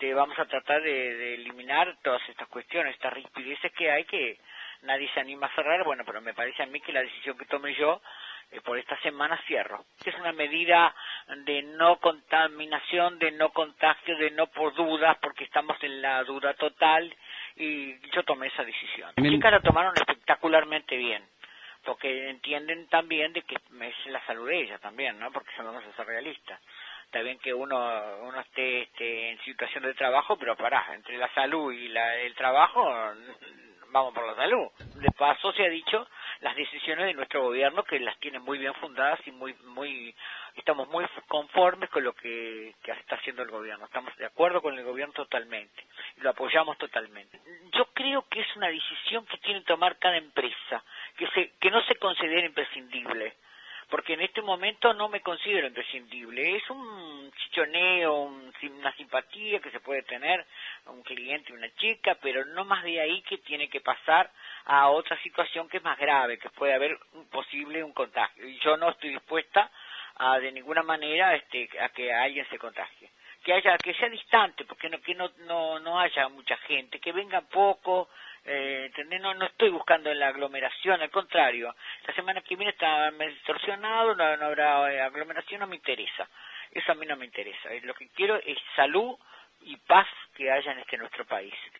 vamos a tratar de eliminar todas estas cuestiones, estas rispideces que hay, que nadie se anima a cerrar. Bueno, pero me parece a mí que la decisión que tome yo, por esta semana cierro. Es una medida de no contaminación, de no contagio, de no por dudas, porque estamos en la duda total, y yo tomé esa decisión. Las chicas la tomaron espectacularmente bien, porque entienden también de que es la salud de ella también, ¿no? Porque vamos a ser realistas. Está bien que uno esté en situación de trabajo, pero entre la salud y el trabajo, vamos por la salud. De paso, se ha dicho las decisiones de nuestro gobierno, que las tiene muy bien fundadas y estamos muy conformes con lo que está haciendo el gobierno. Estamos de acuerdo con el gobierno totalmente y lo apoyamos totalmente. Yo creo que es una decisión que tiene que tomar cada empresa, que no se considere imprescindible, porque en este momento no me considero imprescindible. Es un chichoneo, una simpatía que se puede tener a un cliente y una chica, pero no más de ahí, que tiene que pasar a otra situación que es más grave, que puede haber un contagio. Y yo no estoy dispuesta de ninguna manera a que alguien se contagie. Que sea distante, porque que no haya mucha gente, que venga poco. ¿Entendés? No estoy buscando en la aglomeración, al contrario. La semana que viene está distorsionado, no habrá aglomeración, no me interesa. Eso a mí no me interesa. Lo que quiero es salud y paz que haya en nuestro país.